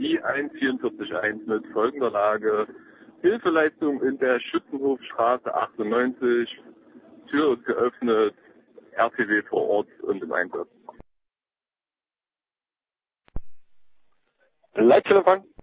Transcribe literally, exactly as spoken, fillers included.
I eins vier vier eins mit folgender Lage. Hilfeleistung in der Schützenhofstraße achtundneunzig. Tür ist geöffnet. R T W vor Ort und im Einsatz. Leitstellempfang.